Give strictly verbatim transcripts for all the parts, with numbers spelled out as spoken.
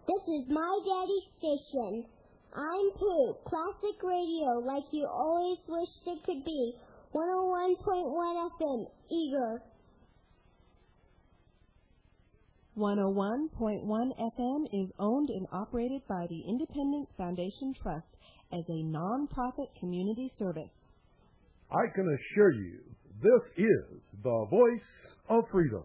This is my daddy's station. I'm Pooh, classic radio like you always wished it could be. one oh one point one F M, Eager. one oh one point one F M is owned and operated by the Independence Foundation Trust as a non-profit community service. I can assure you, this is the voice of freedom.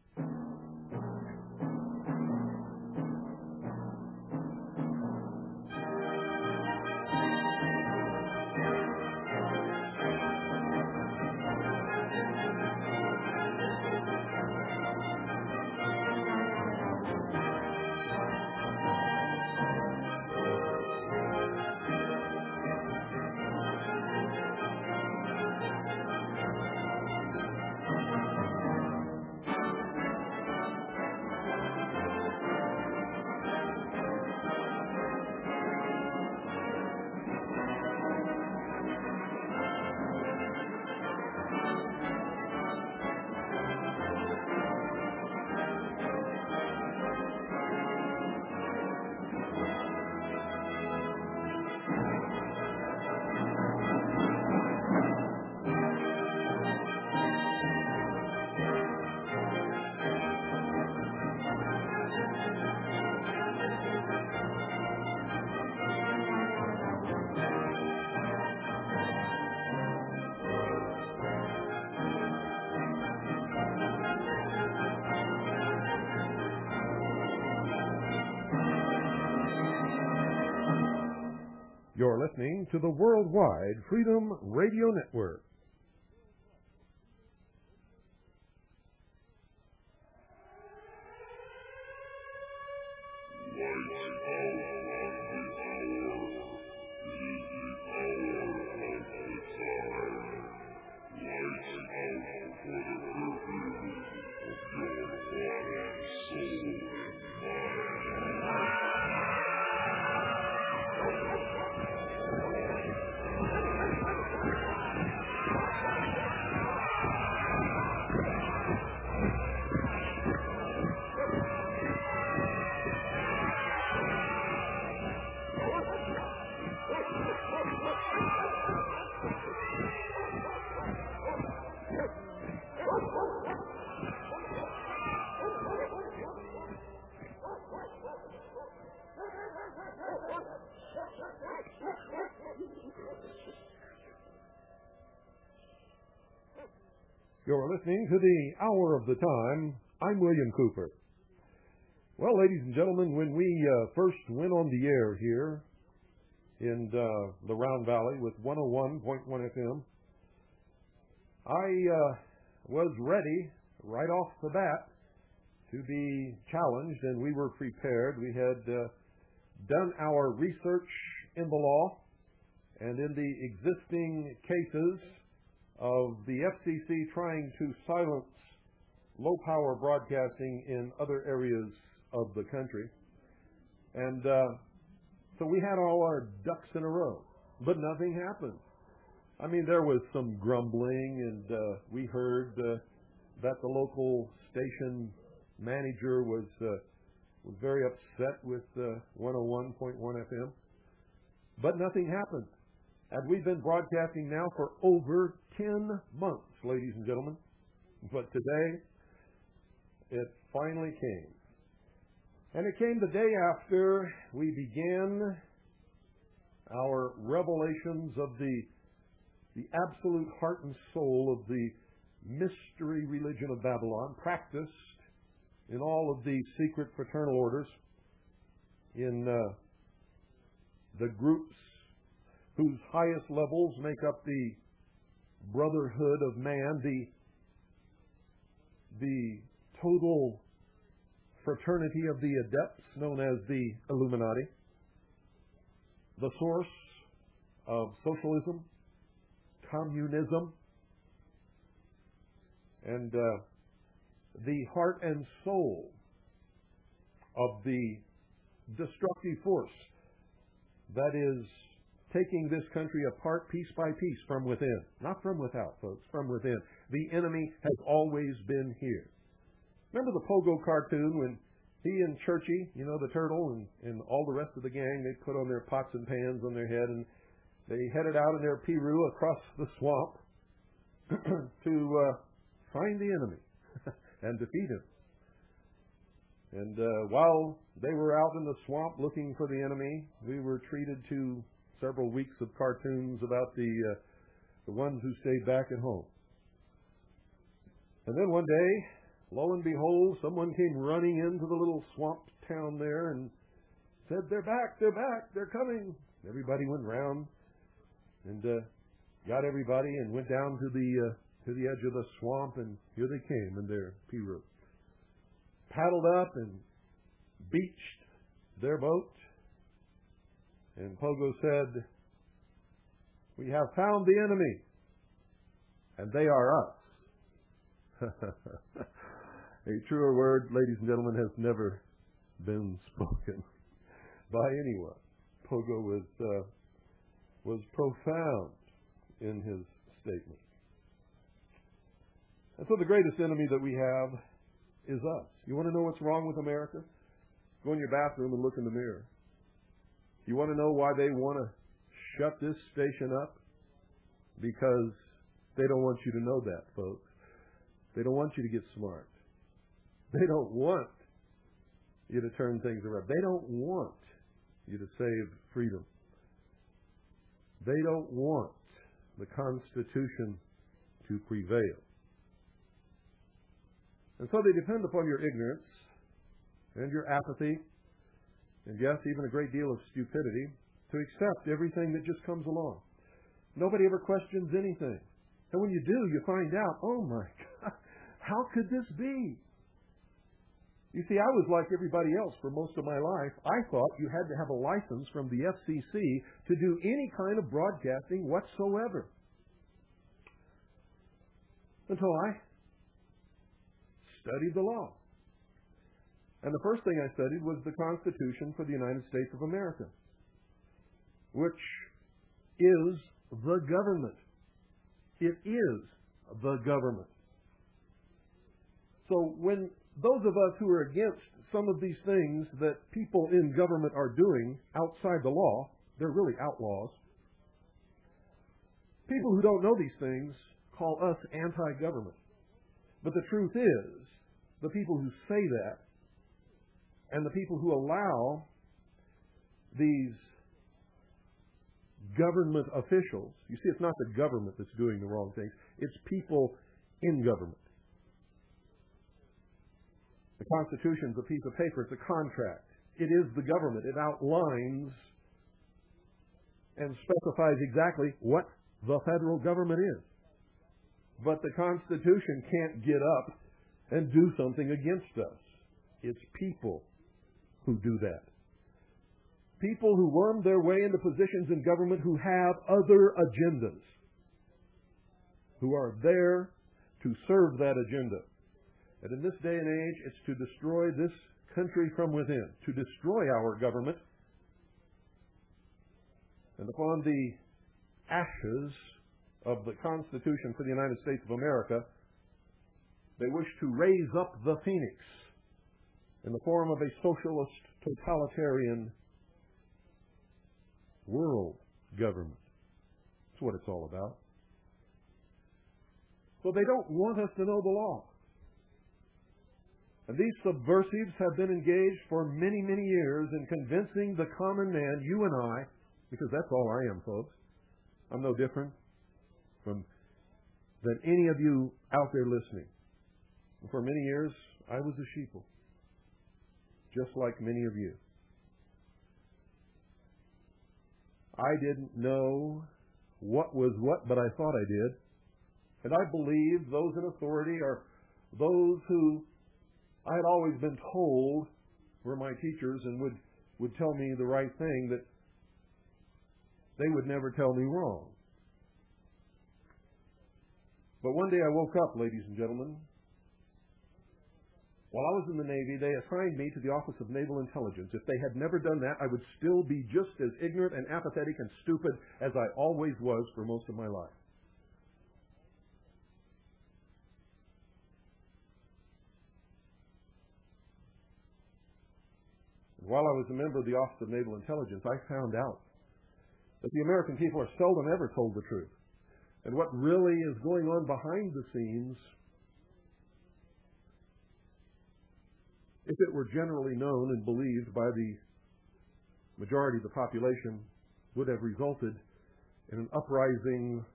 You're listening to the Worldwide Freedom Radio Network. You're listening to the Hour of the Time. I'm William Cooper. Well, ladies and gentlemen, when we uh, first went on the air here in uh, the Round Valley with one oh one point one F M, I uh, was ready right off the bat to be challenged, and we were prepared. We had uh, done our research in the law and in the existing cases of the F C C trying to silence low-power broadcasting in other areas of the country. And uh, so we had all our ducks in a row, but nothing happened. I mean, there was some grumbling, and uh, we heard uh, that the local station manager was uh, was very upset with uh, one oh one point one F M, but nothing happened. And we've been broadcasting now for over ten months, ladies and gentlemen. But today, it finally came. And it came the day after we began our revelations of the, the absolute heart and soul of the mystery religion of Babylon, practiced in all of the secret fraternal orders, in uh, the groups whose highest levels make up the brotherhood of man, the, the total fraternity of the adepts known as the Illuminati, the source of socialism, communism, and uh, the heart and soul of the destructive force that is taking this country apart piece by piece from within. Not from without, folks, from within. The enemy has always been here. Remember the Pogo cartoon when he and Churchy, you know, the turtle, and, and all the rest of the gang, they put on their pots and pans on their head, and they headed out in their Piru across the swamp to uh, find the enemy and defeat him. And uh, while they were out in the swamp looking for the enemy, we were treated to several weeks of cartoons about the uh, the ones who stayed back at home. And then one day, lo and behold, someone came running into the little swamp town there and said, "They're back, they're back, they're coming." Everybody went round and uh, got everybody and went down to the uh, to the edge of the swamp, and here they came in their Piru. Paddled up and beached their boat, and Pogo said, "We have found the enemy, and they are us." A truer word, ladies and gentlemen, has never been spoken by anyone. Pogo was uh, was profound in his statement. And so the greatest enemy that we have is us. You want to know what's wrong with America? Go in your bathroom and look in the mirror. You want to know why they want to shut this station up? Because they don't want you to know that, folks. They don't want you to get smart. They don't want you to turn things around. They don't want you to save freedom. They don't want the Constitution to prevail. And so they depend upon your ignorance and your apathy, and yes, even a great deal of stupidity, to accept everything that just comes along. Nobody ever questions anything. And when you do, you find out, oh my God, how could this be? You see, I was like everybody else for most of my life. I thought you had to have a license from the F C C to do any kind of broadcasting whatsoever. Until I studied the law. And the first thing I studied was the Constitution for the United States of America, which is the government. It is the government. So when those of us who are against some of these things that people in government are doing outside the law, they're really outlaws. People who don't know these things call us anti-government. But the truth is, the people who say that and the people who allow these government officials, you see, it's not the government that's doing the wrong things, it's people in government. The Constitution's a piece of paper, it's a contract. It is the government. It outlines and specifies exactly what the federal government is. But the Constitution can't get up and do something against us. It's people who do that. People who worm their way into positions in government who have other agendas, who are there to serve that agenda. And in this day and age, it's to destroy this country from within, to destroy our government. And upon the ashes of the Constitution for the United States of America, they wish to raise up the phoenix in the form of a socialist, totalitarian world government. That's what it's all about. So they don't want us to know the law. And these subversives have been engaged for many, many years in convincing the common man, you and I, because that's all I am, folks. I'm no different from than any of you out there listening. And for many years, I was a sheeple, just like many of you. I didn't know what was what, but I thought I did. And I believed those in authority are those who I had always been told were my teachers and would, would tell me the right thing, that they would never tell me wrong. But one day I woke up, ladies and gentlemen. While I was in the Navy, they assigned me to the Office of Naval Intelligence. If they had never done that, I would still be just as ignorant and apathetic and stupid as I always was for most of my life. while I was a member of the Office of Naval Intelligence, I found out that the American people are seldom ever told the truth. And what really is going on behind the scenes, if it were generally known and believed by the majority of the population, would have resulted in an uprising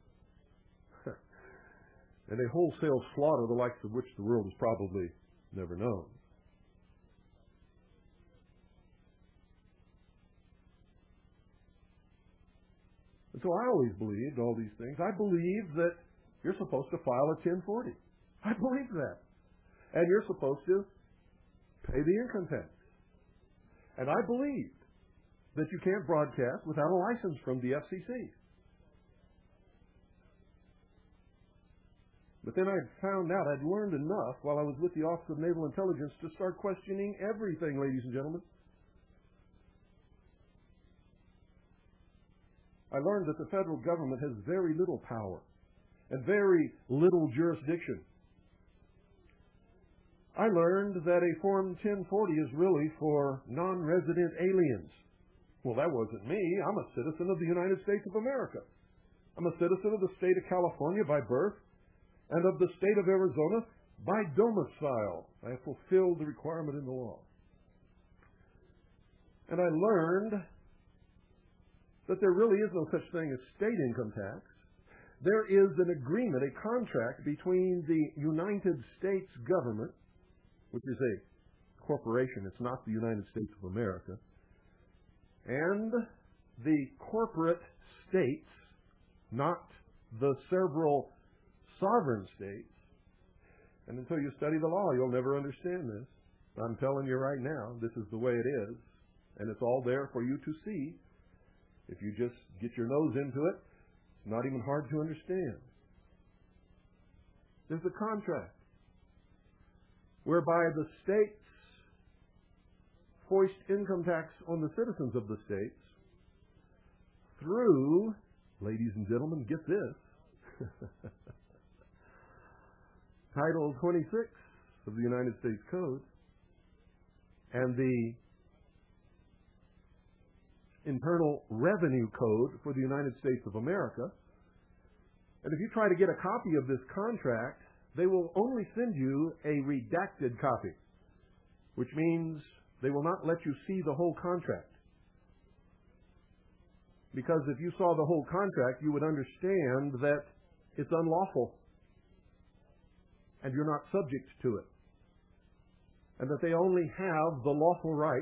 and a wholesale slaughter the likes of which the world has probably never known. And so I always believed all these things. I believed that you're supposed to file a ten forty. I believed that. And you're supposed to pay the income tax. And I believed that you can't broadcast without a license from the F C C. But then I found out, I'd learned enough while I was with the Office of Naval Intelligence to start questioning everything, ladies and gentlemen. I learned that the federal government has very little power and very little jurisdiction. I learned that a Form ten forty is really for non-resident aliens. Well, that wasn't me. I'm a citizen of the United States of America. I'm a citizen of the state of California by birth and of the state of Arizona by domicile. I have fulfilled the requirement in the law. And I learned that there really is no such thing as state income tax. There is an agreement, a contract between the United States government, which is a corporation, it's not the United States of America, and the corporate states, not the several sovereign states. And until you study the law, you'll never understand this. I'm telling you right now, this is the way it is, and it's all there for you to see. If you just get your nose into it, it's not even hard to understand. There's a contract whereby the states foist income tax on the citizens of the states through, ladies and gentlemen, get this, Title twenty-six of the United States Code and the Internal Revenue Code for the United States of America. And if you try to get a copy of this contract, they will only send you a redacted copy, which means they will not let you see the whole contract. Because if you saw the whole contract, you would understand that it's unlawful and you're not subject to it, and that they only have the lawful right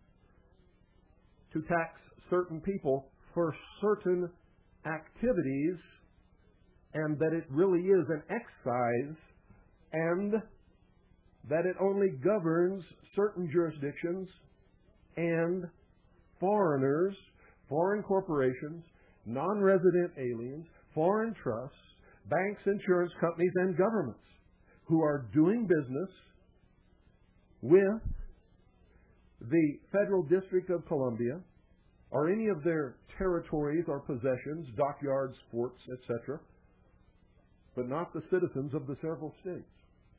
to tax certain people for certain activities, and that it really is an excise, and that it only governs certain jurisdictions and foreigners, foreign corporations, non-resident aliens, foreign trusts, banks, insurance companies, and governments who are doing business with the Federal District of Columbia or any of their territories or possessions, dockyards, forts, et cetera, but not the citizens of the several states.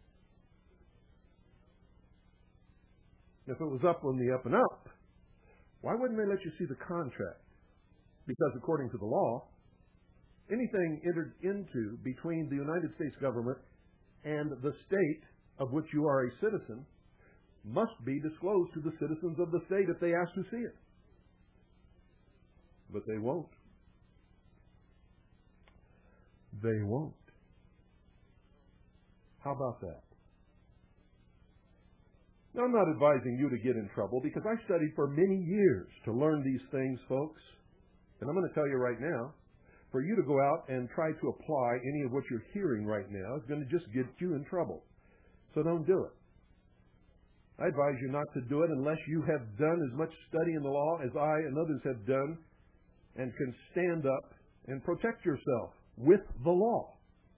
If it was up on the up and up, why wouldn't they let you see the contract? Because according to the law, anything entered into between the United States government and the state of which you are a citizen must be disclosed to the citizens of the state if they ask to see it. But they won't. They won't. How about that? Now, I'm not advising you to get in trouble because I studied for many years to learn these things, folks. And I'm going to tell you right now, for you to go out and try to apply any of what you're hearing right now is going to just get you in trouble. So don't do it. I advise you not to do it unless you have done as much study in the law as I and others have done and can stand up and protect yourself with the law.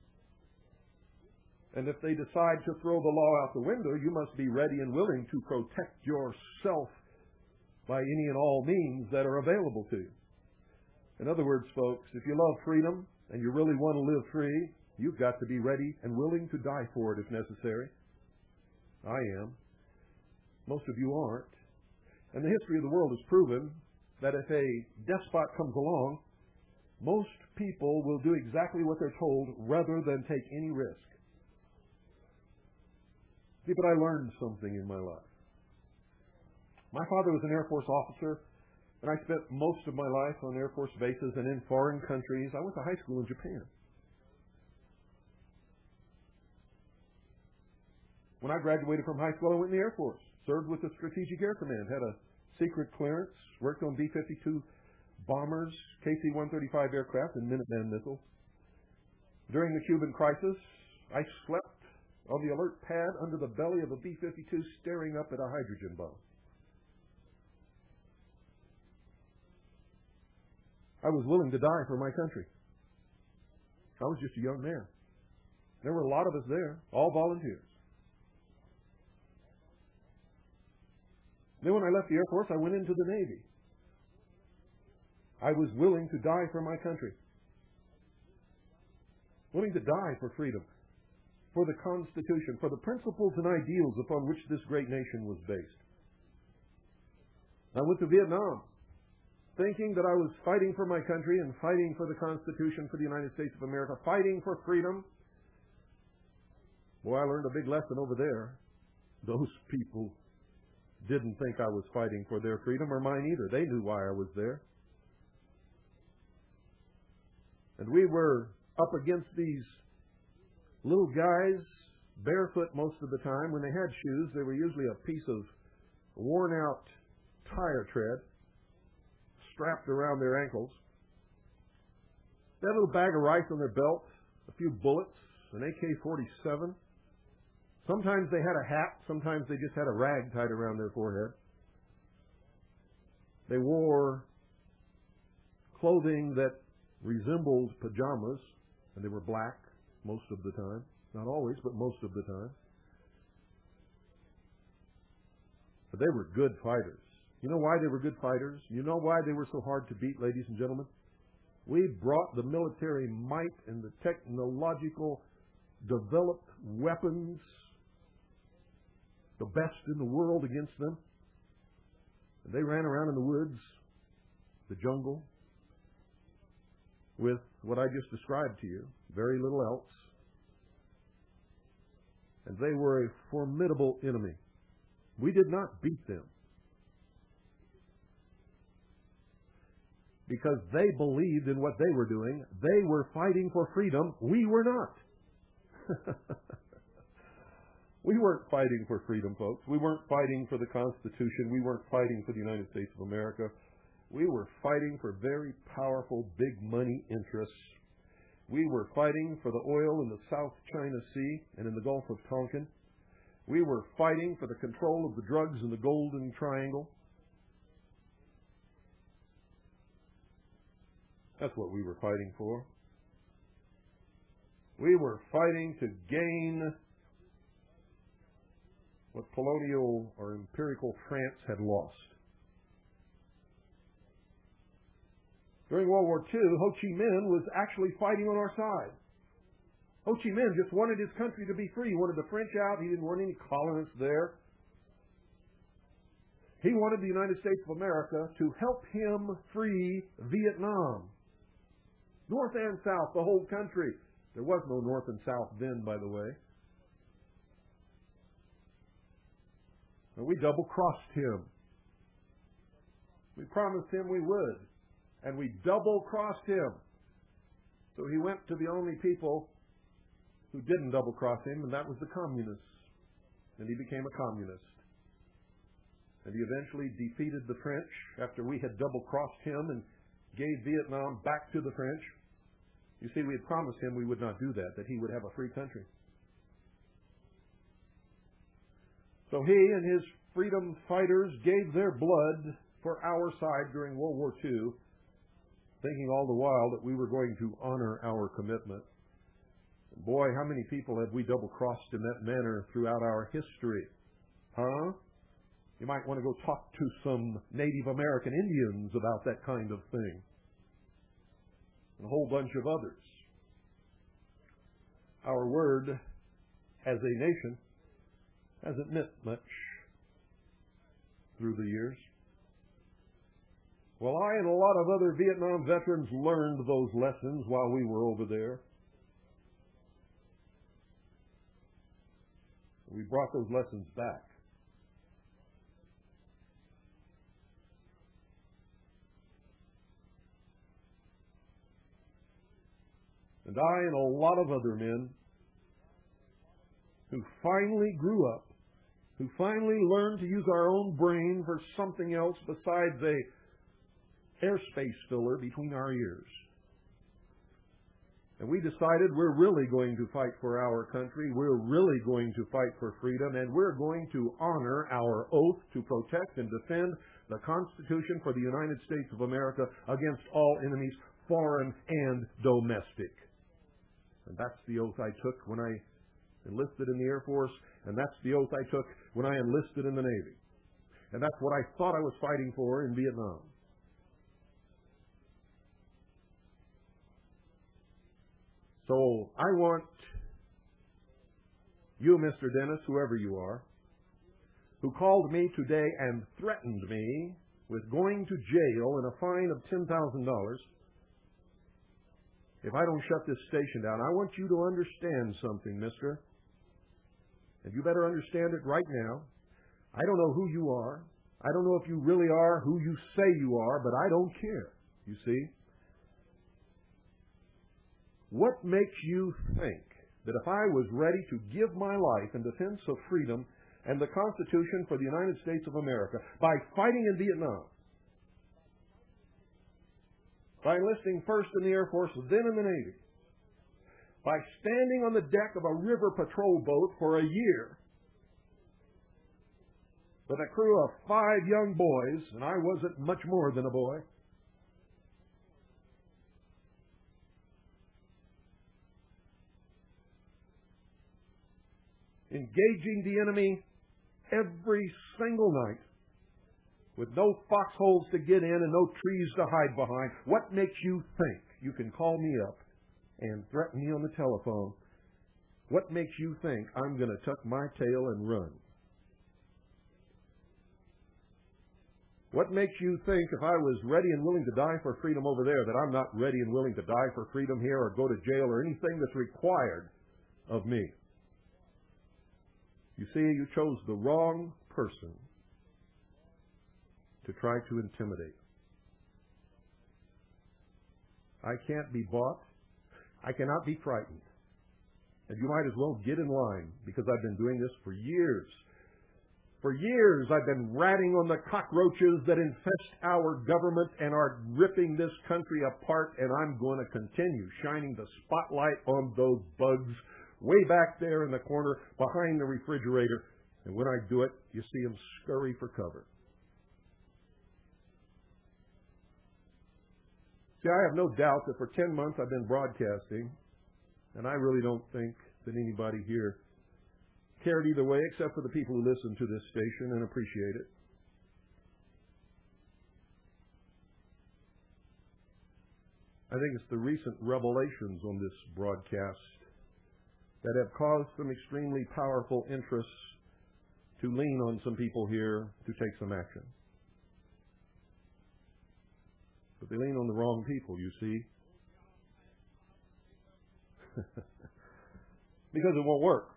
And if they decide to throw the law out the window, you must be ready and willing to protect yourself by any and all means that are available to you. In other words, folks, if you love freedom and you really want to live free, you've got to be ready and willing to die for it if necessary. I am. Most of you aren't. And the history of the world has proven that if a despot comes along, most people will do exactly what they're told rather than take any risk. See, but I learned something in my life. My father was an Air Force officer, and I spent most of my life on Air Force bases and in foreign countries. I went to high school in Japan. When I graduated from high school, I went in the Air Force, served with the Strategic Air Command, had a secret clearance, worked on B fifty-two bombers, K C one thirty-five aircraft, and Minuteman missiles. During the Cuban crisis, I slept on the alert pad under the belly of a B fifty-two staring up at a hydrogen bomb. I was willing to die for my country. I was just a young man. There were a lot of us there, all volunteers. Then when I left the Air Force, I went into the Navy. I was willing to die for my country. Willing to die for freedom, for the Constitution, for the principles and ideals upon which this great nation was based. I went to Vietnam, thinking that I was fighting for my country and fighting for the Constitution for the United States of America, fighting for freedom. Boy, I learned a big lesson over there. Those people didn't think I was fighting for their freedom or mine either. They knew why I was there. And we were up against these little guys, barefoot most of the time. When they had shoes, they were usually a piece of worn-out tire tread strapped around their ankles. They had a little bag of rice on their belt, a few bullets, an A K forty-seven. Sometimes they had a hat. Sometimes they just had a rag tied around their forehead. They wore clothing that resembled pajamas, and they were black most of the time. Not always, but most of the time. But they were good fighters. You know why they were good fighters? You know why they were so hard to beat, ladies and gentlemen? We brought the military might and the technological developed weapons, the best in the world, against them. And they ran around in the woods, the jungle, with what I just described to you, very little else. And they were a formidable enemy. We did not beat them because they believed in what they were doing. They were fighting for freedom. We were not. We weren't fighting for freedom, folks. We weren't fighting for the Constitution. We weren't fighting for the United States of America. We were fighting for very powerful, big money interests. We were fighting for the oil in the South China Sea and in the Gulf of Tonkin. We were fighting for the control of the drugs in the Golden Triangle. That's what we were fighting for. We were fighting to gain what colonial or empirical France had lost. During World War Two, Ho Chi Minh was actually fighting on our side. Ho Chi Minh just wanted his country to be free. He wanted the French out. He didn't want any colonists there. He wanted the United States of America to help him free Vietnam. North and South, the whole country. There was no North and South then, by the way. And we double-crossed him. We promised him we would. And we double-crossed him. So he went to the only people who didn't double-cross him, and that was the communists. And he became a communist. And he eventually defeated the French after we had double-crossed him and gave Vietnam back to the French. You see, we had promised him we would not do that, that he would have a free country. So he and his freedom fighters gave their blood for our side during World War Two, thinking all the while that we were going to honor our commitment. Boy, how many people have we double-crossed in that manner throughout our history? Huh? You might want to go talk to some Native American Indians about that kind of thing. And a whole bunch of others. Our word as a nation hasn't meant much through the years. Well, I and a lot of other Vietnam veterans learned those lessons while we were over there. We brought those lessons back. And I and a lot of other men who finally grew up, who finally learned to use our own brain for something else besides a airspace filler between our ears. And we decided we're really going to fight for our country, we're really going to fight for freedom, and we're going to honor our oath to protect and defend the Constitution for the United States of America against all enemies, foreign and domestic. And that's the oath I took when I enlisted in the Air Force, and that's the oath I took when I enlisted in the Navy. And that's what I thought I was fighting for in Vietnam. So I want you, Mister Dennis, whoever you are, who called me today and threatened me with going to jail and a fine of ten thousand dollars if I don't shut this station down. I want you to understand something, mister. And you better understand it right now. I don't know who you are. I don't know if you really are who you say you are, but I don't care, you see. What makes you think that if I was ready to give my life in defense of freedom and the Constitution for the United States of America by fighting in Vietnam, by enlisting first in the Air Force, then in the Navy, by standing on the deck of a river patrol boat for a year with a crew of five young boys, and I wasn't much more than a boy, engaging the enemy every single night with no foxholes to get in and no trees to hide behind. What makes you think you can call me up and threaten me on the telephone? What makes you think I'm going to tuck my tail and run? What makes you think if I was ready and willing to die for freedom over there that I'm not ready and willing to die for freedom here or go to jail or anything that's required of me? You see, you chose the wrong person to try to intimidate. I can't be bought. I cannot be frightened. And you might as well get in line, because I've been doing this for years. For years I've been ratting on the cockroaches that infest our government and are ripping this country apart, and I'm going to continue shining the spotlight on those bugs way back there in the corner behind the refrigerator. And when I do it, you see them scurry for cover. See, I have no doubt that for ten months I've been broadcasting, and I really don't think that anybody here cared either way, except for the people who listen to this station and appreciate it. I think it's the recent revelations on this broadcast that have caused some extremely powerful interests to lean on some people here to take some action. But they lean on the wrong people, you see. Because it won't work.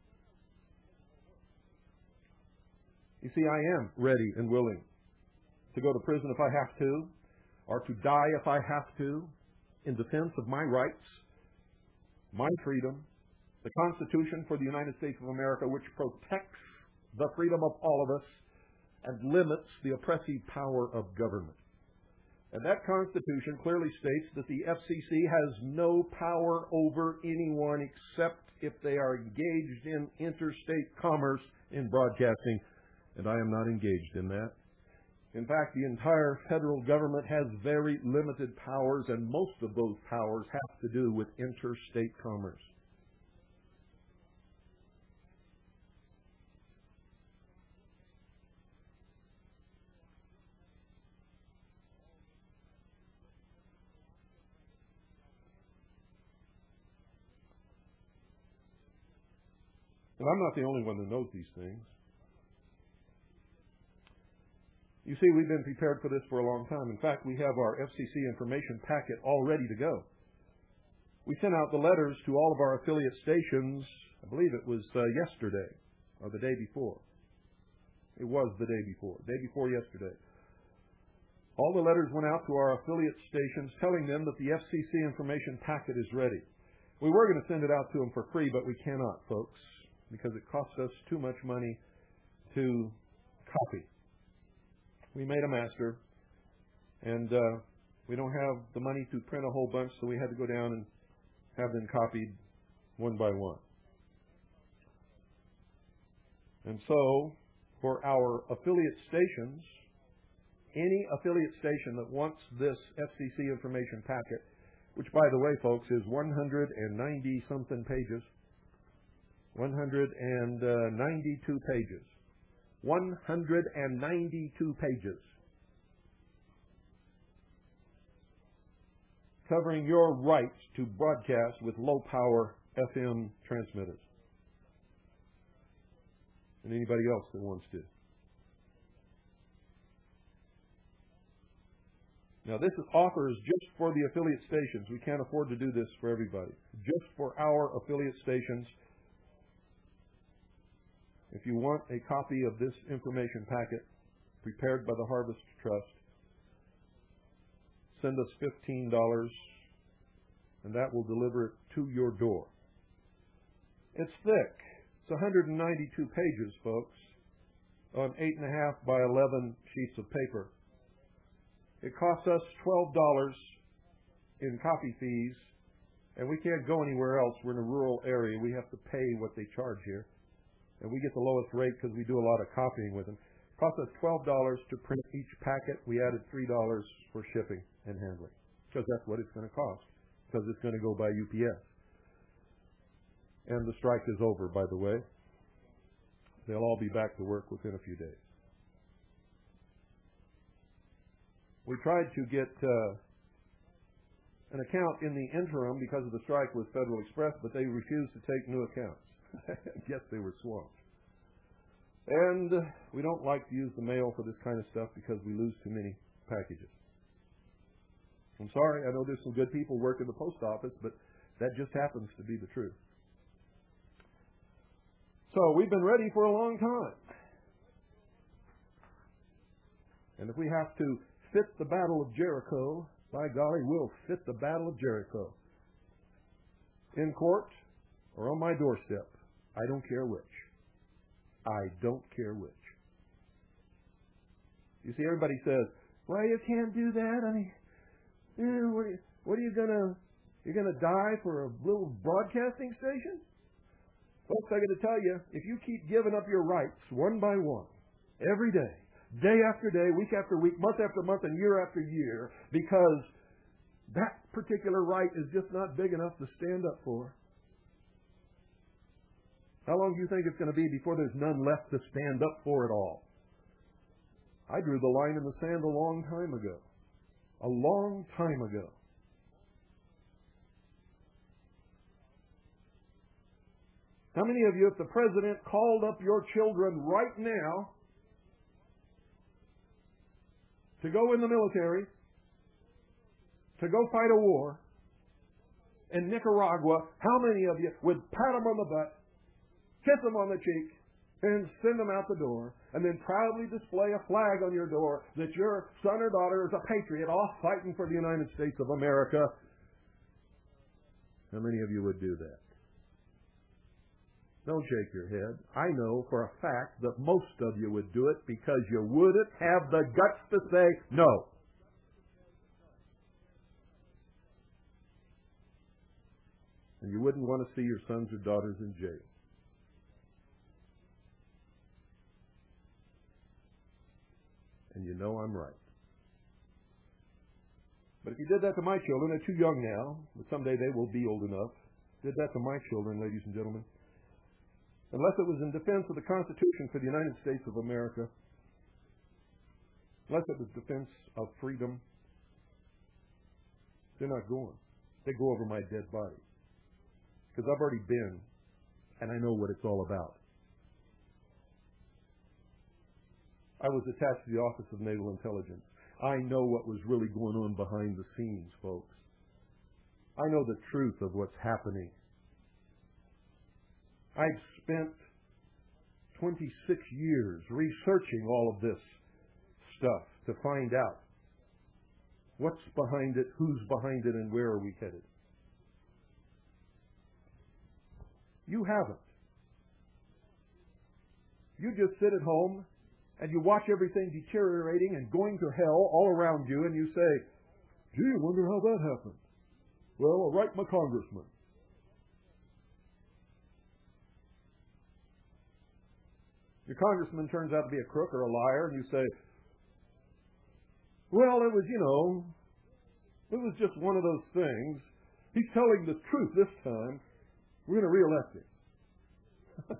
You see, I am ready and willing to go to prison if I have to, or to die if I have to, in defense of my rights, my freedom, the Constitution for the United States of America, which protects the freedom of all of us and limits the oppressive power of government. And that Constitution clearly states that the F C C has no power over anyone except if they are engaged in interstate commerce in broadcasting, and I am not engaged in that. In fact, the entire federal government has very limited powers, and most of those powers have to do with interstate commerce. And I'm not the only one that knows these things. You see, we've been prepared for this for a long time. In fact, we have our F C C information packet all ready to go. We sent out the letters to all of our affiliate stations, I believe it was uh, yesterday or the day before. It was the day before, day before yesterday. All the letters went out to our affiliate stations telling them that the F C C information packet is ready. We were going to send it out to them for free, but we cannot, folks, because it costs us too much money to copy. We made a master, and uh, we don't have the money to print a whole bunch, so we had to go down and have them copied one by one. And so, for our affiliate stations, any affiliate station that wants this F C C information packet, which, by the way, folks, is one hundred ninety-something pages, one hundred ninety-two pages, one hundred ninety-two pages, covering your rights to broadcast with low-power F M transmitters, and anybody else that wants to. Now, this offers just for the affiliate stations. We can't afford to do this for everybody. Just for our affiliate stations. If you want a copy of this information packet prepared by the Harvest Trust, send us fifteen dollars, and that will deliver it to your door. It's thick. It's one hundred ninety-two pages, folks, on eight and a half by eleven sheets of paper. It costs us twelve dollars in copy fees, and we can't go anywhere else. We're in a rural area. We have to pay what they charge here, and we get the lowest rate because we do a lot of copying with them. It costs us twelve dollars to print each packet. We added three dollars for shipping and handling, because that's what it's going to cost, because it's going to go by U P S. And the strike is over, by the way. They'll all be back to work within a few days. We tried to get uh, an account in the interim because of the strike with Federal Express, but they refused to take new accounts. I guess they were swamped. And uh, we don't like to use the mail for this kind of stuff because we lose too many packages. I'm sorry, I know there's some good people work in the post office, but that just happens to be the truth. So we've been ready for a long time. And if we have to fit the Battle of Jericho, by golly, we'll fit the Battle of Jericho. In court or on my doorstep. I don't care which. I don't care which. You see, everybody says, well, you can't do that. I mean, eh, what are you, what are you gonna, you're gonna die for a little broadcasting station? Folks, I got to tell you, if you keep giving up your rights one by one, every day, day after day, week after week, month after month, and year after year, because that particular right is just not big enough to stand up for. How long do you think it's going to be before there's none left to stand up for at all? I drew the line in the sand a long time ago. A long time ago. How many of you, if the president called up your children right now to go in the military, to go fight a war in Nicaragua, how many of you would pat them on the butt, kiss them on the cheek, and send them out the door, and then proudly display a flag on your door that your son or daughter is a patriot off fighting for the United States of America? How many of you would do that? Don't shake your head. I know for a fact that most of you would do it because you wouldn't have the guts to say no. And you wouldn't want to see your sons or daughters in jail. And you know I'm right. But if you did that to my children, they're too young now, but someday they will be old enough. Did that to my children, ladies and gentlemen. Unless it was in defense of the Constitution for the United States of America, unless it was defense of freedom, they're not going. They go over my dead body. Because I've already been, and I know what it's all about. I was attached to the Office of Naval Intelligence. I know what was really going on behind the scenes, folks. I know the truth of what's happening. I've spent twenty-six years researching all of this stuff to find out what's behind it, who's behind it, and where are we headed. You haven't. You just sit at home and you watch everything deteriorating and going to hell all around you, and you say, gee, I wonder how that happened. Well, I'll write my congressman. Your congressman turns out to be a crook or a liar, and you say, well, it was, you know, it was just one of those things. He's telling the truth this time. We're going to re-elect him.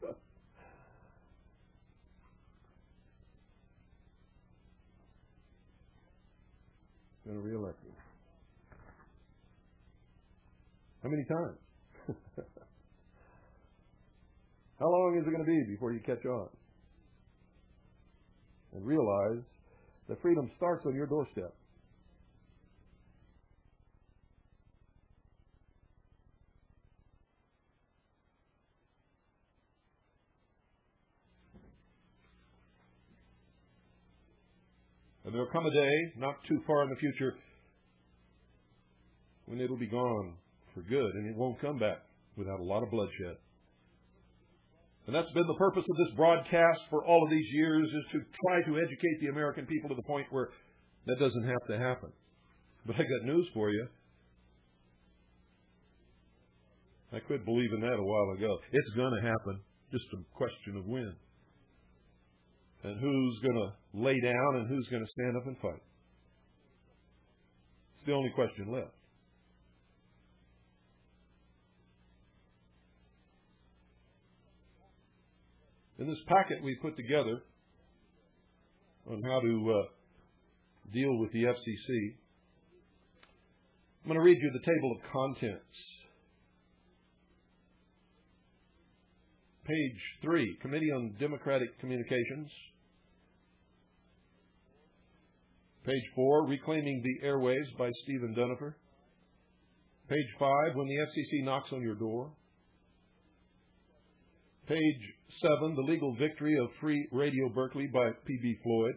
Going to re-elect him. How many times? How long is it going to be before you catch on and realize that freedom starts on your doorstep? And there will come a day, not too far in the future, when it will be gone for good, and it won't come back without a lot of bloodshed. And that's been the purpose of this broadcast for all of these years, is to try to educate the American people to the point where that doesn't have to happen. But I got news for you. I quit believing that a while ago. It's going to happen. Just a question of when. And who's going to lay down and who's going to stand up and fight. It's the only question left. In this packet we put together on how to uh, deal with the F C C, I'm going to read you the table of contents. Page three, Committee on Democratic Communications. Page four, Reclaiming the Airwaves by Stephen Dunifer. Page five, When the F C C Knocks on Your Door. Page seven, The Legal Victory of Free Radio Berkeley by P B Floyd.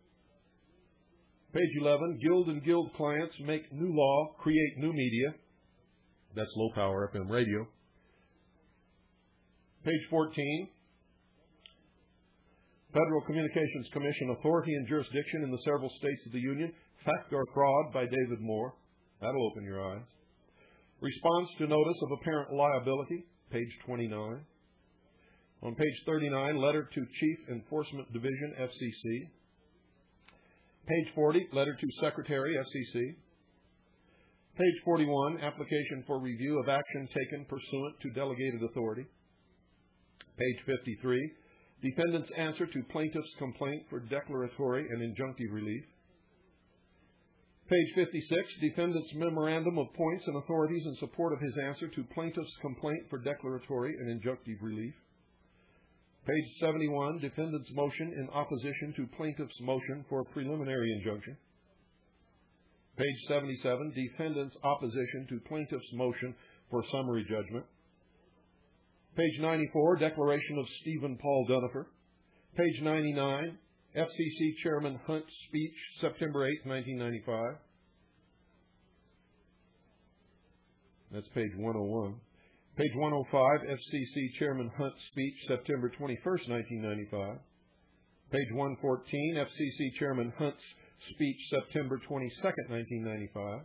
Page eleven, Guild and Guild Clients Make New Law, Create New Media. That's low power F M radio. Page fourteen, Federal Communications Commission Authority and Jurisdiction in the Several States of the Union, Fact or Fraud by David Moore. That'll open your eyes. Response to Notice of Apparent Liability, page twenty-nine. On page thirty-nine, Letter to Chief Enforcement Division, F C C. Page forty, Letter to Secretary, F C C. Page forty-one, Application for Review of Action Taken Pursuant to Delegated Authority. Page fifty-three, Defendant's Answer to Plaintiff's Complaint for Declaratory and Injunctive Relief. Page fifty-six, Defendant's Memorandum of Points and Authorities in support of his answer to Plaintiff's Complaint for Declaratory and Injunctive Relief. Page seventy-one, Defendant's Motion in Opposition to Plaintiff's Motion for Preliminary Injunction. Page seventy-seven, Defendant's Opposition to Plaintiff's Motion for Summary Judgment. Page ninety-four, Declaration of Stephen Paul Dunifer. Page ninety-nine, F C C Chairman Hunt's Speech, September eighth, nineteen ninety-five. That's page one oh one. Page one oh five, F C C Chairman Hunt's Speech, September twenty-first, nineteen ninety-five. Page one fourteen, F C C Chairman Hunt's Speech, September twenty-second, nineteen ninety-five.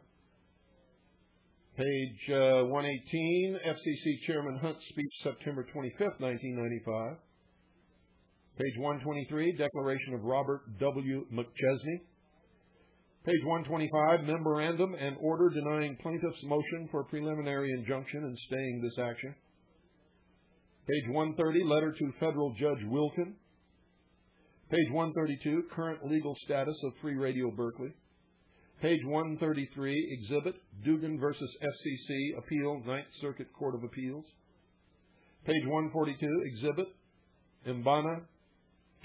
Page uh, one eighteen, F C C Chairman Hunt's Speech, September twenty-fifth, nineteen ninety-five. Page one twenty-three, Declaration of Robert W. McChesney. Page one twenty-five, Memorandum and Order denying plaintiff's motion for preliminary injunction and staying this action. Page one thirty, Letter to Federal Judge Wilkin. Page one thirty-two, Current Legal Status of Free Radio Berkeley. Page one thirty-three, Exhibit, Dugan versus F C C, Appeal, Ninth Circuit Court of Appeals. Page one forty-two, Exhibit, Mbana,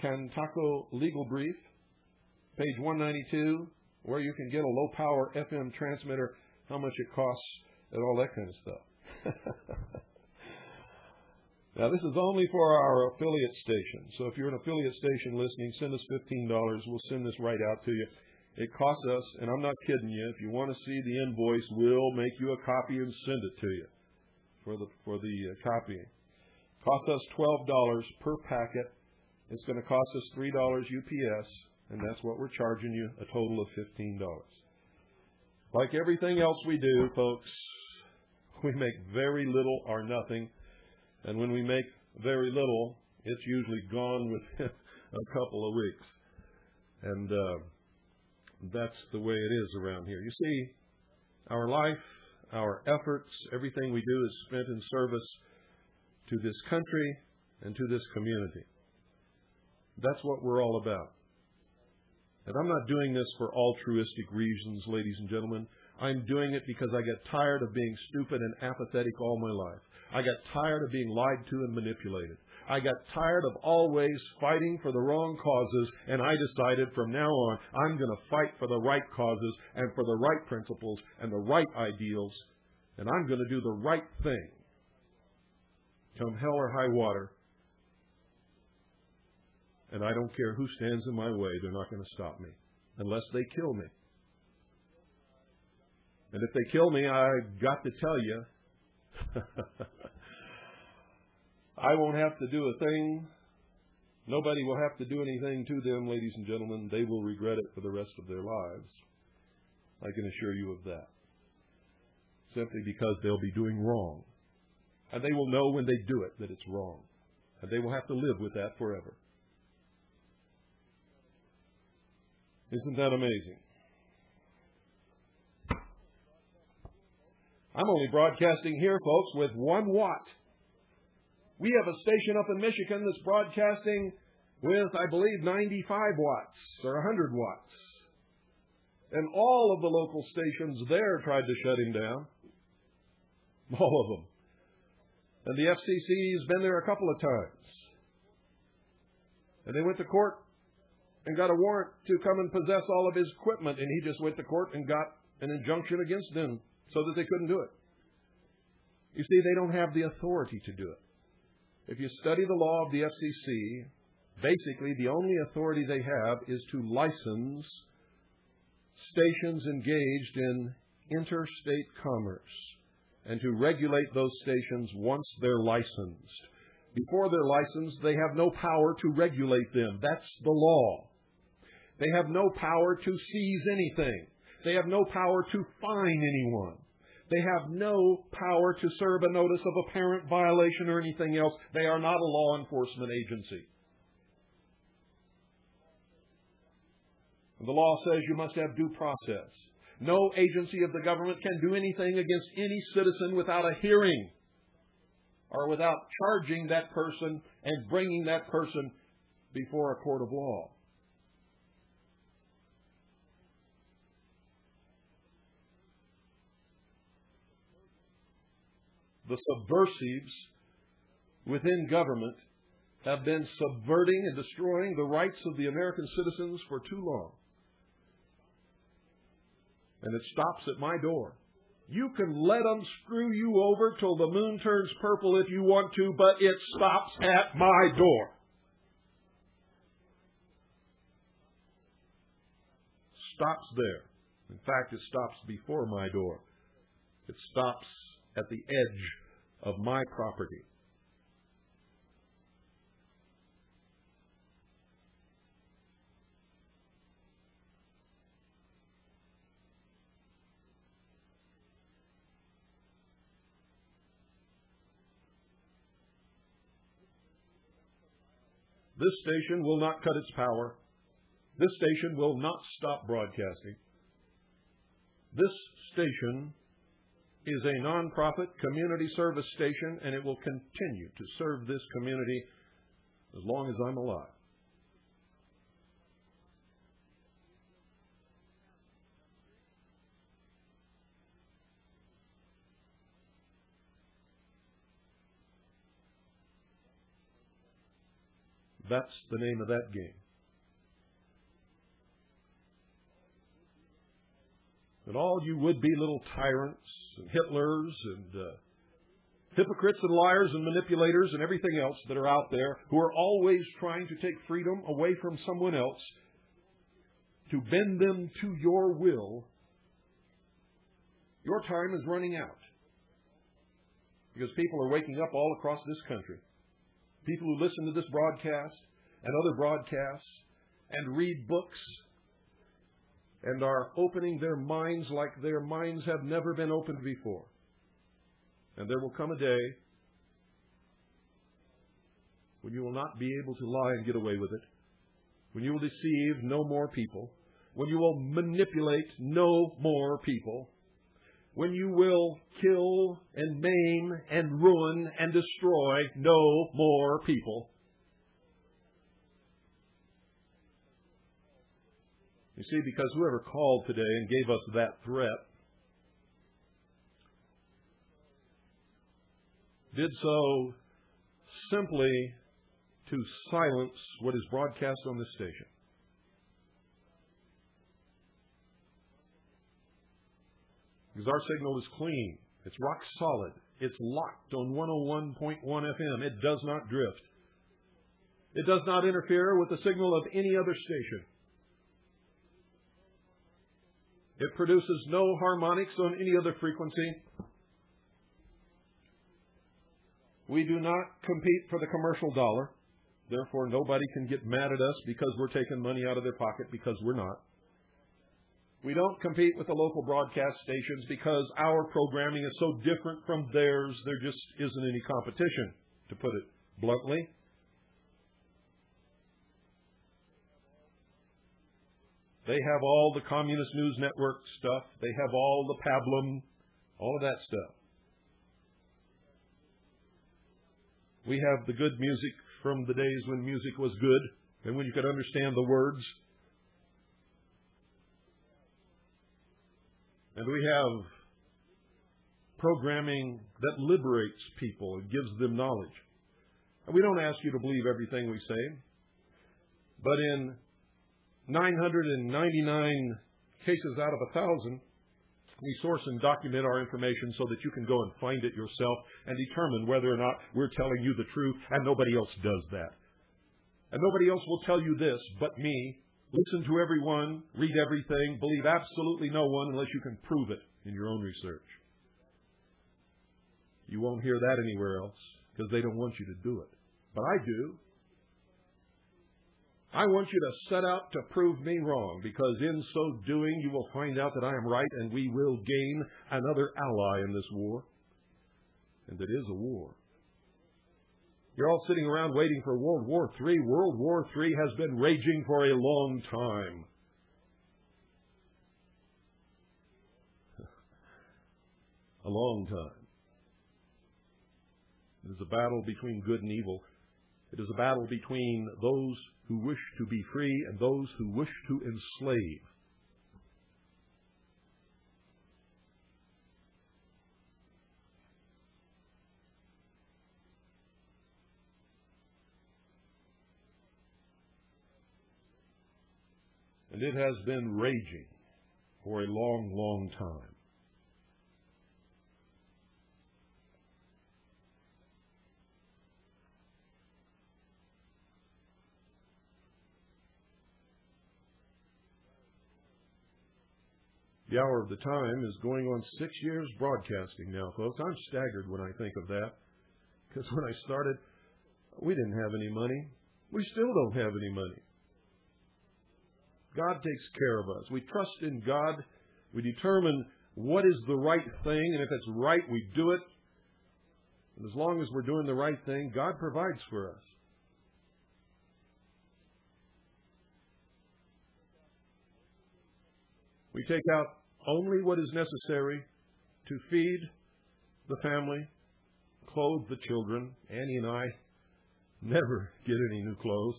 Cantaco Legal Brief, page one ninety-two, where you can get a low-power F M transmitter, how much it costs, and all that kind of stuff. Now, this is only for our affiliate station. So if you're an affiliate station listening, send us fifteen dollars. We'll send this right out to you. It costs us, and I'm not kidding you, if you want to see the invoice, we'll make you a copy and send it to you for the for the uh, copying. It costs us twelve dollars per packet. It's going to cost us three dollars U P S, and that's what we're charging you, a total of fifteen dollars. Like everything else we do, folks, we make very little or nothing. And when we make very little, it's usually gone within a couple of weeks. And uh, that's the way it is around here. You see, our life, our efforts, everything we do is spent in service to this country and to this community. That's what we're all about. And I'm not doing this for altruistic reasons, ladies and gentlemen. I'm doing it because I get tired of being stupid and apathetic all my life. I got tired of being lied to and manipulated. I got tired of always fighting for the wrong causes, and I decided from now on I'm going to fight for the right causes and for the right principles and the right ideals, and I'm going to do the right thing. Come hell or high water, and I don't care who stands in my way, they're not going to stop me unless they kill me. And if they kill me, I've got to tell you, I won't have to do a thing. Nobody will have to do anything to them, ladies and gentlemen. They will regret it for the rest of their lives. I can assure you of that. Simply because they'll be doing wrong. And they will know when they do it that it's wrong. And they will have to live with that forever. Isn't that amazing? I'm only broadcasting here, folks, with one watt. We have a station up in Michigan that's broadcasting with, I believe, ninety-five watts or one hundred watts. And all of the local stations there tried to shut him down. All of them. And the F C C has been there a couple of times. And they went to court and got a warrant to come and possess all of his equipment. And he just went to court and got an injunction against them so that they couldn't do it. You see, they don't have the authority to do it. If you study the law of the F C C, basically the only authority they have is to license stations engaged in interstate commerce and to regulate those stations once they're licensed. Before they're licensed, they have no power to regulate them. That's the law. They have no power to seize anything. They have no power to fine anyone. They have no power to serve a notice of apparent violation or anything else. They are not a law enforcement agency. The law says you must have due process. No agency of the government can do anything against any citizen without a hearing or without charging that person and bringing that person before a court of law. The subversives within government have been subverting and destroying the rights of the American citizens for too long. And it stops at my door. You can let them screw you over till the moon turns purple if you want to, but it stops at my door. Stops there. In fact, it stops before my door. It stops at the edge of my property. This station will not cut its power. This station will not stop broadcasting. This station is a nonprofit community service station, and it will continue to serve this community as long as I'm alive. That's the name of that game. And all you would-be little tyrants and Hitlers and uh, hypocrites and liars and manipulators and everything else that are out there who are always trying to take freedom away from someone else to bend them to your will, your time is running out. Because people are waking up all across this country. People who listen to this broadcast and other broadcasts and read books and are opening their minds like their minds have never been opened before. And there will come a day when you will not be able to lie and get away with it, when you will deceive no more people, when you will manipulate no more people, when you will kill and maim and ruin and destroy no more people. You see, because whoever called today and gave us that threat did so simply to silence what is broadcast on this station. Because our signal is clean. It's rock solid. It's locked on one oh one point one F M. It does not drift. It does not interfere with the signal of any other station. It produces no harmonics on any other frequency. We do not compete for the commercial dollar. Therefore, nobody can get mad at us because we're taking money out of their pocket, because we're not. We don't compete with the local broadcast stations because our programming is so different from theirs, there just isn't any competition, to put it bluntly. They have all the Communist News Network stuff. They have all the pablum, all of that stuff. We have the good music from the days when music was good and when you could understand the words. And we have programming that liberates people and gives them knowledge. And we don't ask you to believe everything we say, but in nine hundred ninety-nine cases out of a thousand, we source and document our information so that you can go and find it yourself and determine whether or not we're telling you the truth, and nobody else does that. And nobody else will tell you this but me. Listen to everyone, read everything, believe absolutely no one unless you can prove it in your own research. You won't hear that anywhere else because they don't want you to do it. But I do. I want you to set out to prove me wrong, because in so doing you will find out that I am right and we will gain another ally in this war. And it is a war. You're all sitting around waiting for World War Three. World War Three has been raging for a long time. A long time. It is a battle between good and evil. It is a battle between those who wish to be free and those who wish to enslave. And it has been raging for a long, long time. The Hour of the Time is going on six years broadcasting now, folks. I'm staggered when I think of that. Because when I started, we didn't have any money. We still don't have any money. God takes care of us. We trust in God. We determine what is the right thing, and if it's right, we do it. And as long as we're doing the right thing, God provides for us. We take out only what is necessary to feed the family, clothe the children. Annie and I never get any new clothes.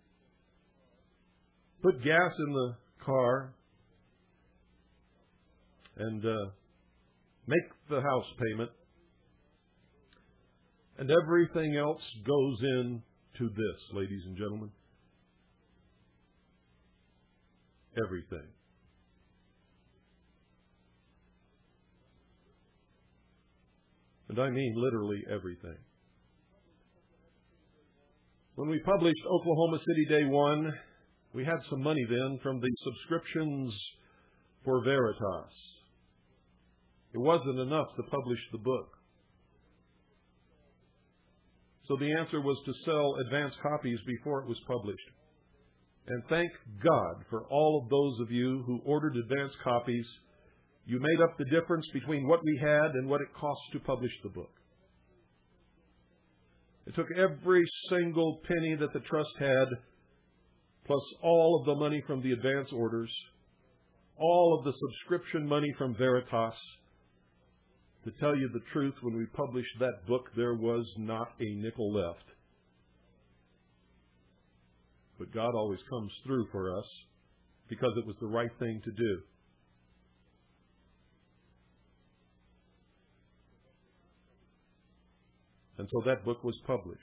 Put gas in the car and uh, make the house payment. And everything else goes in to this, ladies and gentlemen. Everything. And I mean literally everything. When we published Oklahoma City Day One, we had some money then from the subscriptions for Veritas. It wasn't enough to publish the book. So the answer was to sell advance copies before it was published. And thank God for all of those of you who ordered advance copies. You made up the difference between what we had and what it cost to publish the book. It took every single penny that the trust had, plus all of the money from the advance orders, all of the subscription money from Veritas. To tell you the truth, when we published that book, there was not a nickel left. But God always comes through for us because it was the right thing to do. And so that book was published.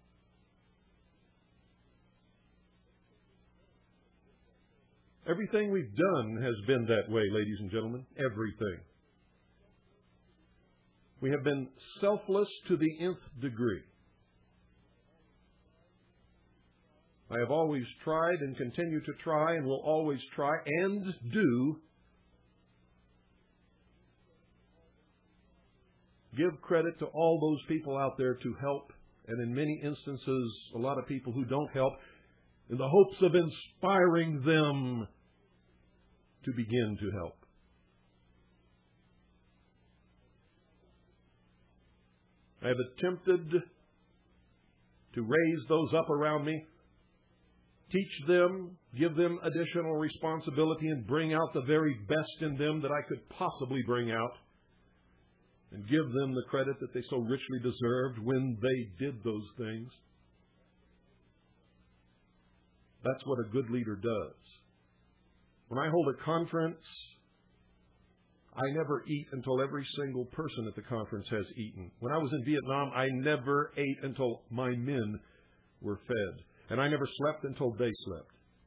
Everything we've done has been that way, ladies and gentlemen. Everything. We have been selfless to the nth degree. I have always tried and continue to try and will always try and do give credit to all those people out there to help, and in many instances, a lot of people who don't help, in the hopes of inspiring them to begin to help. I have attempted to raise those up around me, teach them, give them additional responsibility, and bring out the very best in them that I could possibly bring out, and give them the credit that they so richly deserved when they did those things. That's what a good leader does. When I hold a conference, I never eat until every single person at the conference has eaten. When I was in Vietnam, I never ate until my men were fed. And I never slept until they slept.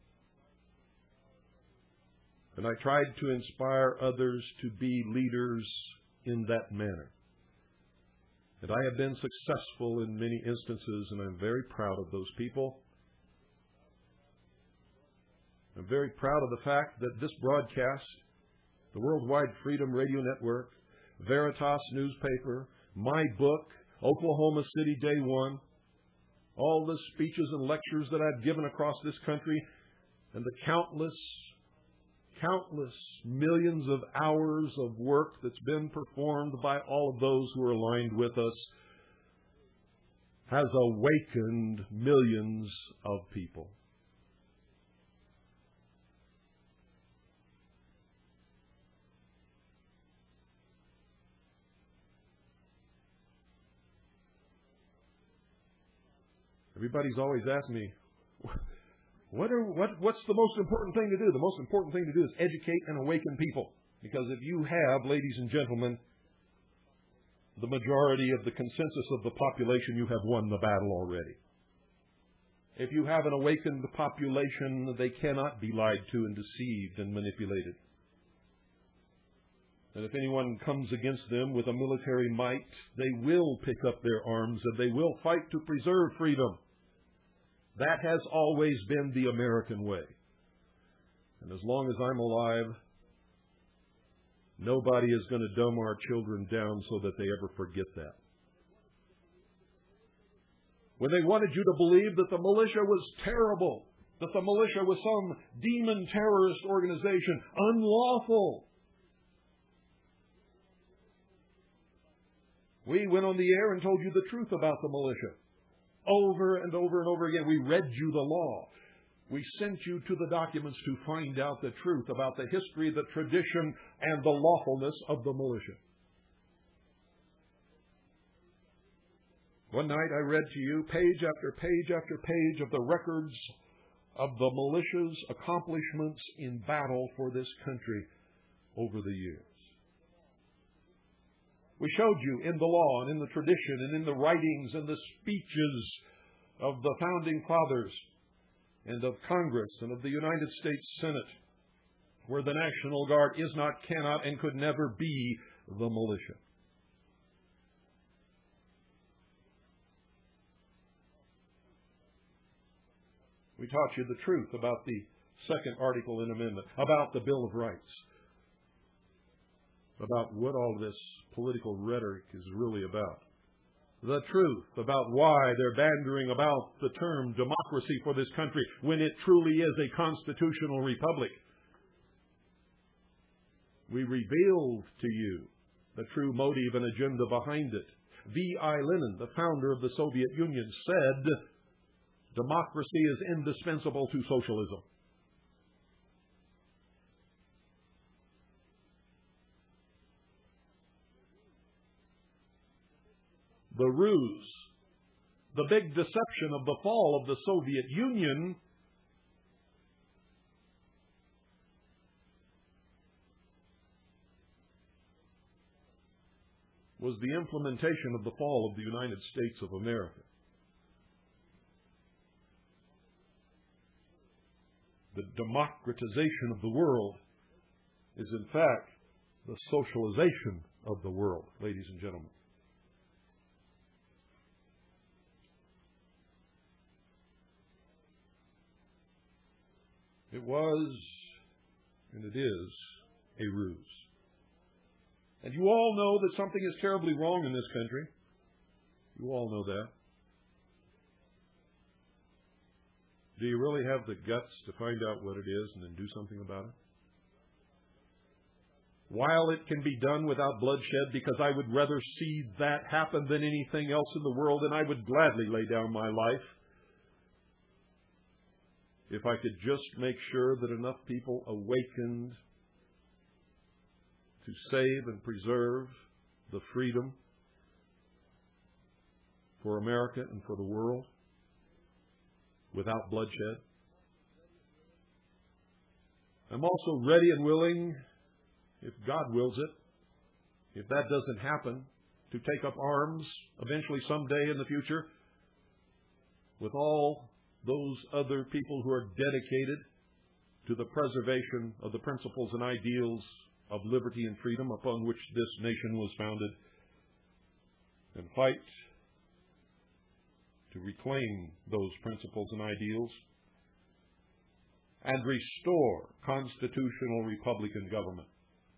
And I tried to inspire others to be leaders in that manner. And I have been successful in many instances, and I'm very proud of those people. I'm very proud of the fact that this broadcast, the Worldwide Freedom Radio Network, Veritas newspaper, my book, Oklahoma City Day One, all the speeches and lectures that I've given across this country, and the countless, countless millions of hours of work that's been performed by all of those who are aligned with us, has awakened millions of people. Everybody's always asked me, what are, what, what's the most important thing to do? The most important thing to do is educate and awaken people. Because if you have, ladies and gentlemen, the majority of the consensus of the population, you have won the battle already. If you have an awakened population, they cannot be lied to and deceived and manipulated. And if anyone comes against them with a military might, they will pick up their arms and they will fight to preserve freedom. That has always been the American way. And as long as I'm alive, nobody is going to dumb our children down so that they ever forget that. When they wanted you to believe that the militia was terrible, that the militia was some demon terrorist organization, unlawful, we went on the air and told you the truth about the militia. Over and over and over again, we read you the law. We sent you to the documents to find out the truth about the history, the tradition, and the lawfulness of the militia. One night I read to you page after page after page of the records of the militia's accomplishments in battle for this country over the years. We showed you in the law and in the tradition and in the writings and the speeches of the Founding Fathers and of Congress and of the United States Senate, where the National Guard is not, cannot, and could never be the militia. We taught you the truth about the second article in amendment, about the Bill of Rights, about what all this political rhetoric is really about. The truth about why they're bandering about the term democracy for this country when it truly is a constitutional republic. We revealed to you the true motive and agenda behind it. V I Lenin, the founder of the Soviet Union, said democracy is indispensable to socialism. The ruse, the big deception of the fall of the Soviet Union was the implementation of the fall of the United States of America. The democratization of the world is, in fact, the socialization of the world, ladies and gentlemen. It was, and it is, a ruse. And you all know that something is terribly wrong in this country. You all know that. Do you really have the guts to find out what it is and then do something about it? While it can be done without bloodshed, because I would rather see that happen than anything else in the world, and I would gladly lay down my life if I could just make sure that enough people awakened to save and preserve the freedom for America and for the world without bloodshed. I'm also ready and willing, if God wills it, if that doesn't happen, to take up arms eventually someday in the future with all those other people who are dedicated to the preservation of the principles and ideals of liberty and freedom upon which this nation was founded, and fight to reclaim those principles and ideals and restore constitutional Republican government.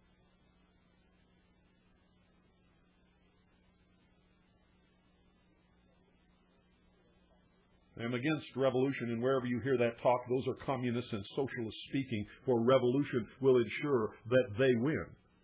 I'm against revolution, and wherever you hear that talk, those are communists and socialists speaking, for revolution will ensure that they win.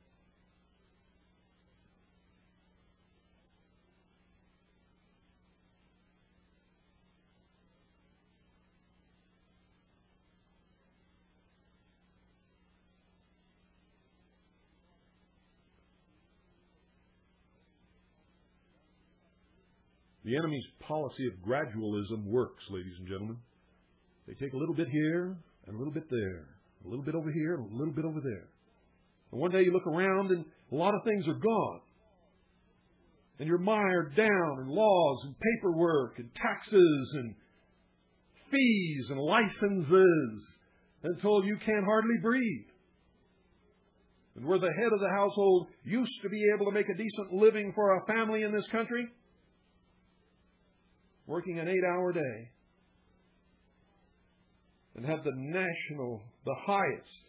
The enemy's policy of gradualism works, ladies and gentlemen. They take a little bit here and a little bit there, a little bit over here and a little bit over there. And one day you look around and a lot of things are gone. And you're mired down in laws and paperwork and taxes and fees and licenses until you can't hardly breathe. And where the head of the household used to be able to make a decent living for a family in this country, working an eight-hour day, and have the national, the highest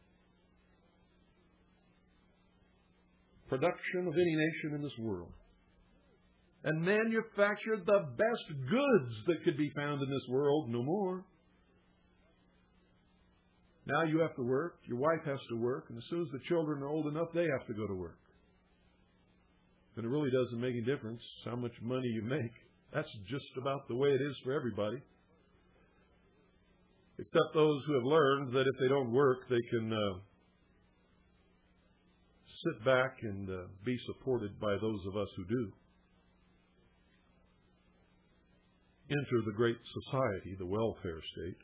production of any nation in this world, and manufactured the best goods that could be found in this world, no more. Now you have to work, your wife has to work, and as soon as the children are old enough, they have to go to work. And it really doesn't make any difference how much money you make. That's just about the way it is for everybody. Except those who have learned that if they don't work, they can uh, sit back and uh, be supported by those of us who do. Enter the great society, the welfare state.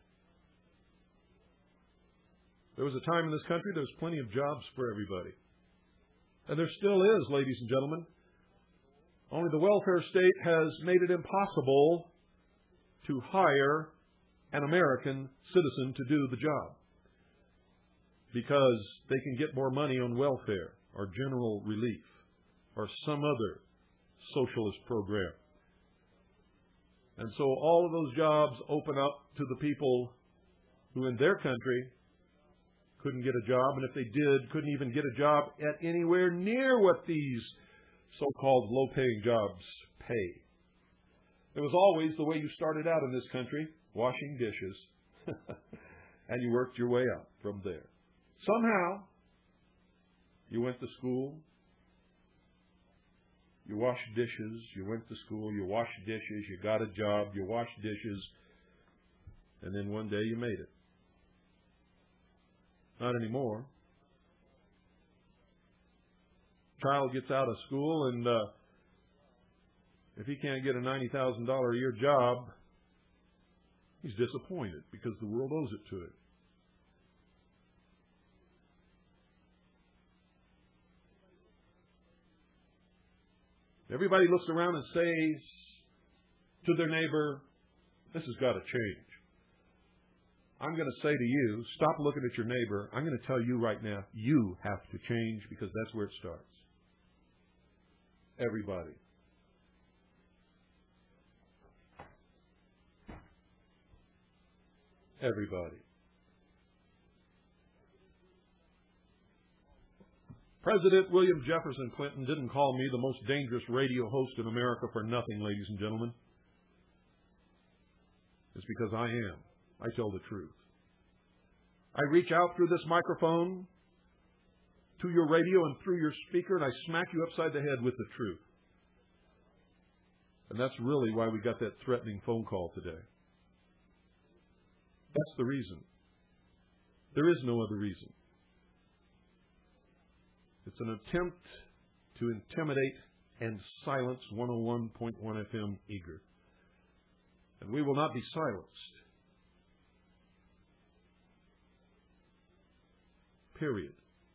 There was a time in this country there was plenty of jobs for everybody. And there still is, ladies and gentlemen. Only the welfare state has made it impossible to hire an American citizen to do the job because they can get more money on welfare or general relief or some other socialist program. And so all of those jobs open up to the people who in their country couldn't get a job, and if they did, couldn't even get a job at anywhere near what these so-called low-paying jobs pay. It was always the way you started out in this country, washing dishes, and you worked your way up from there. Somehow, you went to school, you washed dishes, you went to school, you washed dishes, you got a job, you washed dishes, and then one day you made it. Not anymore. Child gets out of school, and uh, if he can't get a ninety thousand dollars a year job, he's disappointed because the world owes it to him. Everybody looks around and says to their neighbor, this has got to change. I'm going to say to you, stop looking at your neighbor. I'm going to tell you right now, you have to change because that's where it starts. Everybody. Everybody. President William Jefferson Clinton didn't call me the most dangerous radio host in America for nothing, ladies and gentlemen. It's because I am. I tell the truth. I reach out through this microphone to your radio and through your speaker, and I smack you upside the head with the truth. And that's really why we got that threatening phone call today. That's the reason. There is no other reason. It's an attempt to intimidate and silence one oh one point one F M Eager. And we will not be silenced. Period.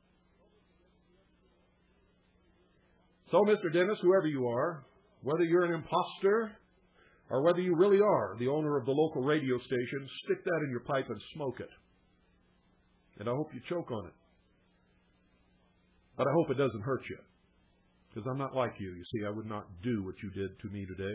So, Mister Dennis, whoever you are, whether you're an imposter or whether you really are the owner of the local radio station, stick that in your pipe and smoke it. And I hope you choke on it. But I hope it doesn't hurt you. Because I'm not like you. You see, I would not do what you did to me today.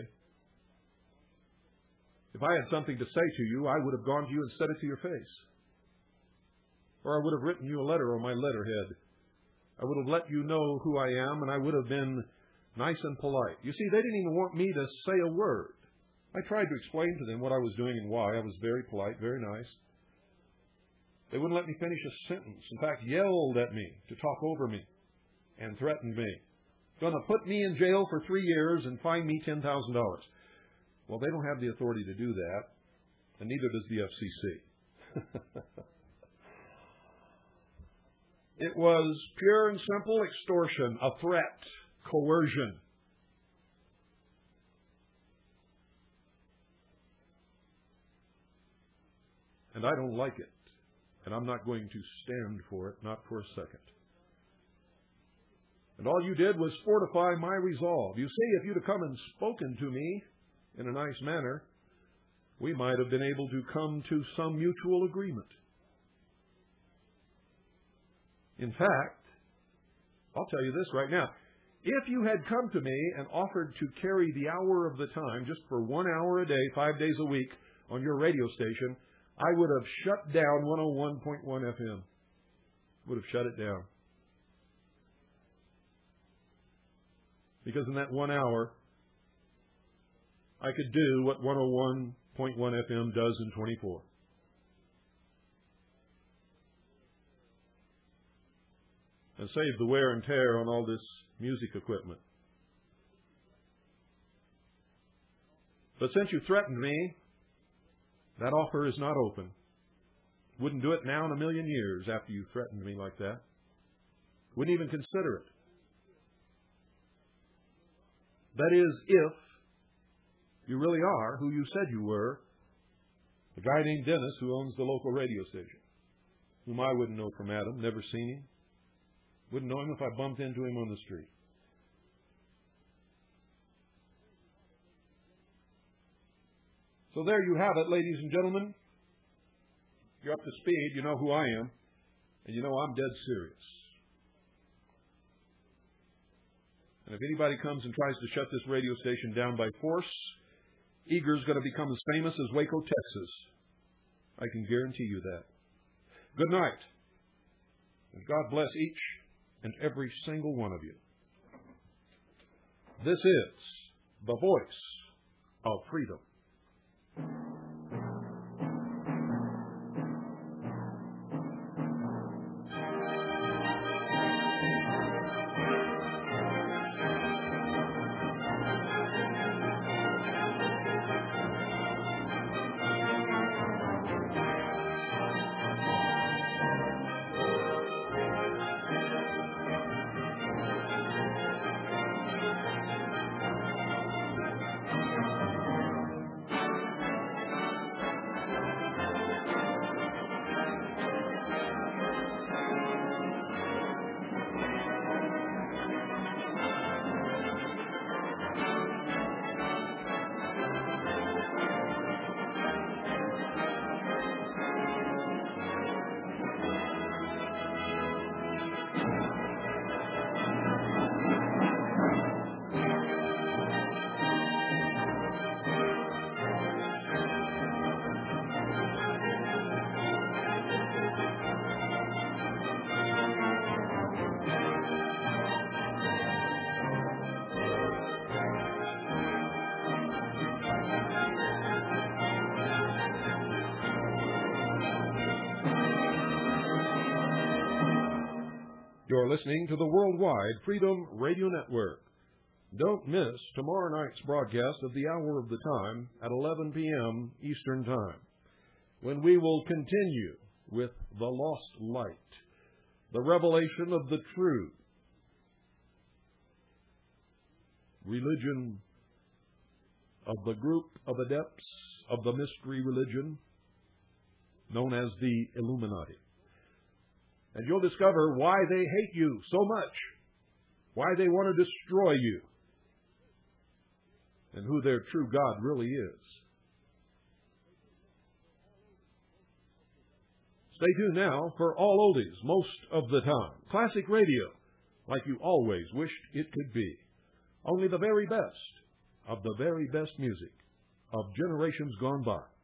If I had something to say to you, I would have gone to you and said it to your face. Or I would have written you a letter on my letterhead. I would have let you know who I am, and I would have been nice and polite. You see, they didn't even want me to say a word. I tried to explain to them what I was doing and why. I was very polite, very nice. They wouldn't let me finish a sentence. In fact, yelled at me to talk over me and threatened me. Going to put me in jail for three years and fine me ten thousand dollars. Well, they don't have the authority to do that, and neither does the F C C. It was pure and simple extortion, a threat, coercion. And I don't like it. And I'm not going to stand for it, not for a second. And all you did was fortify my resolve. You see, if you'd have come and spoken to me in a nice manner, we might have been able to come to some mutual agreement. In fact, I'll tell you this right now. If you had come to me and offered to carry the hour of the time, just for one hour a day, five days a week, on your radio station, I would have shut down one oh one point one F M. Would have shut it down. Because in that one hour, I could do what one oh one point one F M does in twenty-four. And save the wear and tear on all this music equipment. But since you threatened me, that offer is not open. Wouldn't do it now in a million years after you threatened me like that. Wouldn't even consider it. That is, if you really are who you said you were, a guy named Dennis who owns the local radio station, whom I wouldn't know from Adam, never seen him. Wouldn't know him if I bumped into him on the street. So So there you have it, ladies and gentlemen. You're up to speed. You know who I am. And you know I'm dead serious. And if anybody comes and tries to shut this radio station down by force, Eager's going to become as famous as Waco, Texas. I can guarantee you that. Good night. And God bless each and every single one of you. This is the voice of freedom. You're listening to the Worldwide Freedom Radio Network. Don't miss tomorrow night's broadcast of the Hour of the Time at eleven p.m. Eastern Time, when we will continue with the lost light, the revelation of the true religion of the group of adepts of the mystery religion known as the Illuminati. And you'll discover why they hate you so much, why they want to destroy you, and who their true God really is. Stay tuned now for all oldies most of the time. Classic radio, like you always wished it could be. Only the very best of the very best music of generations gone by.